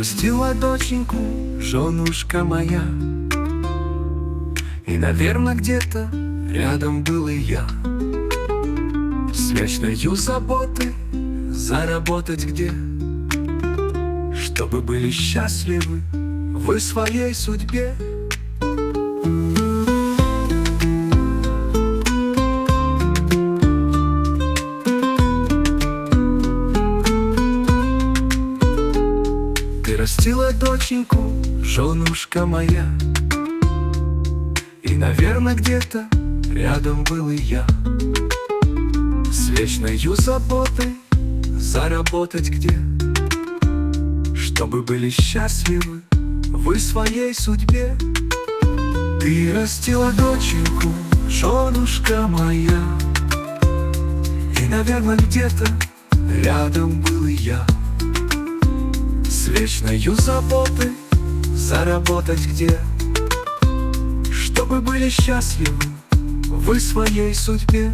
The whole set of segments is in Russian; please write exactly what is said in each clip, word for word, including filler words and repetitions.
растила доченьку, женушка моя. И, наверное, где-то рядом был и я. С вечною заботой заработать где, чтобы были счастливы вы своей судьбе. Ты растила доченьку, женушка моя. И, наверное, где-то рядом был и я. С вечною заботой заработать где, чтобы были счастливы вы своей судьбе. Ты растила доченьку, женушка моя. И, наверное, где-то рядом был и я. С вечною заботой заработать где, чтобы были счастливы вы своей судьбе.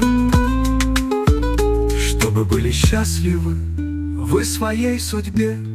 Чтобы были счастливы вы своей судьбе.